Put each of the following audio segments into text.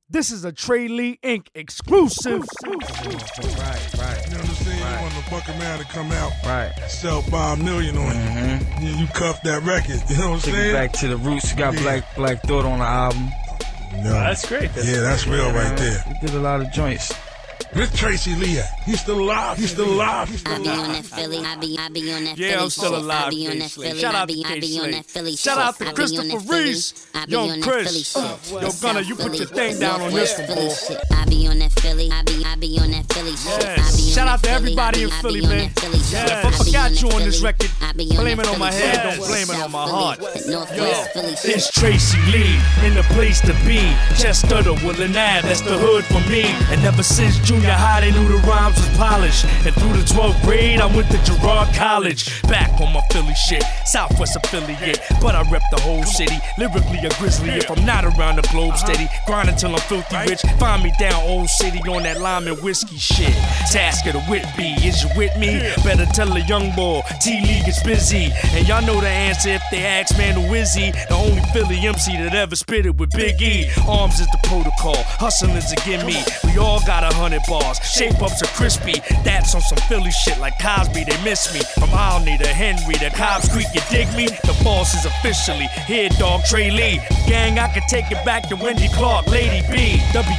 This is a Trey Lee Inc. exclusive. Right. You know what I'm saying? Right. You want the Bucket Man to come out, Right. sell $5 million on you. You cuff that record. You know what I'm Take saying? it back to the roots. You got Yeah. Black Thought on the album. No. That's great. That's real right there. We did a lot of joints. Where's Tracy Lee at? He's still alive. He's still alive. He's still I be on that alive. Philly, I be on that Yeah, Philly I'm still shit. alive, I be on K that Slade. Philly, Shout I out to be K on Slade. that Philly Shout shit. out to I be on Christopher that Philly, Reese. I be Young on that Chris. Philly shit. Yo, That's Gunna, South you put Philly, your thing down on Northwest this one, Philly boy. shit. I be on that Philly, I be on that Philly shit. Yes. I be on Shout out that to everybody Philly, in I be Philly, on man. that Philly shit. Yeah, if I I be forgot on you that on this Philly, record, I be on blame that it on my Philly head, shit. don't blame it on my South heart. Philly, Northwest Philly shit. It's Tracy Lee in the place to be. Chester to Woodland Ave, that's the hood for me. And ever since junior high, they knew the rhymes was polished. And through the 12th grade, I went to Girard College. Back on my Philly shit, Southwest affiliate. But I rep the whole city, lyrically a grizzly. If I'm not around the globe steady, grinding till I'm filthy rich. Find me down Old City on that lime and whiskey shit. Task of the Whitby, is you with me? Better tell a young boy, T-League is busy. And y'all know the answer if they ask, man, who is he? The only Philly MC that ever spit it with Big E. Arms is the protocol, hustling is a gimme. We all got 100 bars, shape ups are crispy. That's on some Philly shit like Cosby, they miss me. From Olney to Henry to Cobbs Creek, you dig me? The boss is officially here, dog, Trey Lee. Gang, I could take it back to Wendy Clark, Lady B.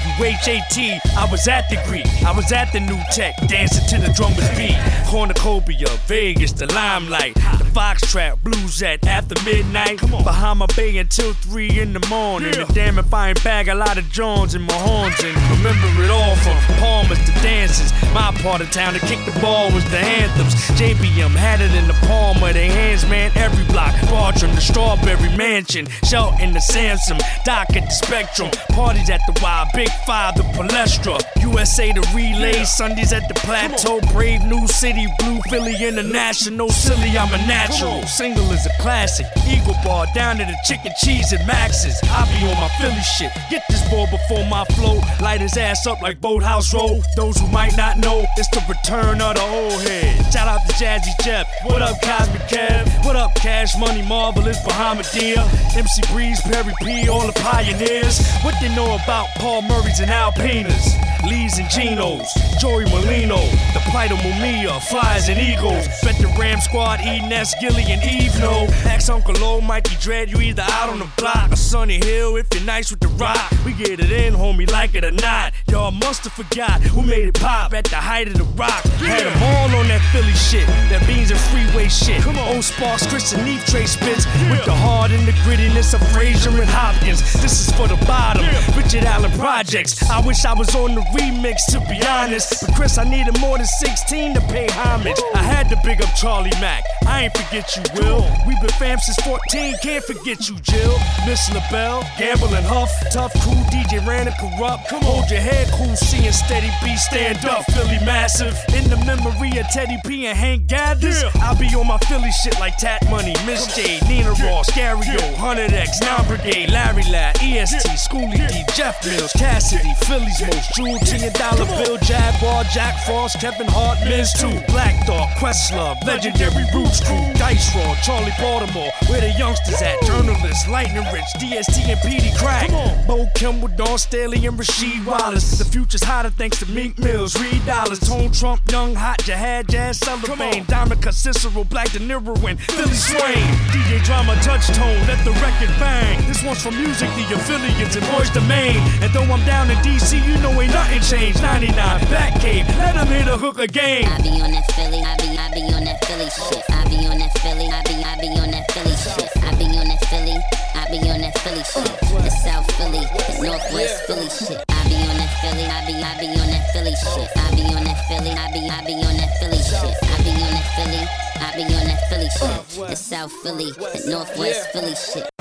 WHAT, I was at the Greek, I was at the New Tech, dancing to the drummer's beat. Cornucopia, Vegas, the Limelight, the Fox Trap, Blues at after midnight. Bahama Bay until 3 in the morning. And damn if I ain't bag a lot of Jones in my horns. And remember it all from Palmers to dances. My part of town to kick the ball was the anthems. JBM had it in the palm of their hands, man. Every block, Bartram, the Strawberry Mansion, Shelton, the Sansom, Dock at the Spectrum, parties at the Wild, Big Five, the Palestra, USA, the Relays, Sundays at the Plateau, Brave New City, Blue Philly International, silly, I'm a natural. Single is a classic, Eagle Bar, down to the chicken cheese at Max's. I be on my Philly shit, get this ball before my flow, light his ass up like Boathouse Road. Those who might not know, it's the return of the old head. Shout out to Jazzy Jeff, what up Cosmic Kev, what up Cash Money, Marvelous, Bahamadia, MC Breeze, Perry P, all the pioneers. What they know about Paul Murray's and Alpinas, Lees and Genos, Joey Molino, the plight of Mumia, Flyers and Eagles, Bet the Ram Squad, E-Ness, Gilly and Eve, no. Ask Uncle O, Mikey Dread, you either out on the block or Sunny Hill if you're nice with the rock. We get it in, homie, like it or not. Y'all must have forgot who made it pop at the height of the rock. Had them all on that Philly shit, that Beans and Freeway shit. Old Sparks, Chris and Eve Trey spits with the heart and the grittiness of Frazier and Hopkins. This is for the bottom, Richard Allen Projects. I wish I was on the remix, to be honest, but Chris, I needed more than 16 to pay homage. I had to big up Charlie Mack, I ain't forget you, Will. We've been fam since 14, can't forget you, Jill. Miss LaBelle, Gamble and Huff, Tough Crew, DJ Ran and Corrupt. Hold your head cool, seeing Steady B, stand up, Philly massive. In the memory of Teddy P and Hank Gathers, I'll be on my Philly shit like Tat Money, Miss J, Nina Ross, Gario, 100X, 9 Brigade, Larry Ladd, EST, Schoolie D, Jeff Mills, Cassidy, Philly's most, Jewel T and Dollar Bill, Jaguar, Jack Frost, Kevin Hart, Miz 2, Black Dog, Questlove, Legendary Roots Crew, Dice Raw, Charlie Baltimore, where the youngsters at, Journalists, Lightning Rich, DST and PD Crack, Bo Kimball, Don Staley and Rasheed Wallace. The future's hotter thanks to Meek Mills, Reed Dollars, Tone Trump, Young Hot, Jihad, Jazz Sullivan, Diamond Cut, Cicero, Black De Niro and Philly Swain, DJ Drama, Touch Tone, let the record bang. This one's for music, the affiliates and Boys the Main. And though I'm down in DC, you know ain't nothing changed. 99, Back Cave, let them hit a hook again. I be on that Philly, I be on that Philly shit. I be on that Philly, I be on that Philly shit. I be on that Philly, I be on that Philly shit. The South Philly, the Northwest Philly shit. I be on that Philly, I be on that Philly shit. I be on that Philly, I be on that Philly shit. I be on that Philly, I be on that Philly shit. The South Philly, the Northwest Philly shit.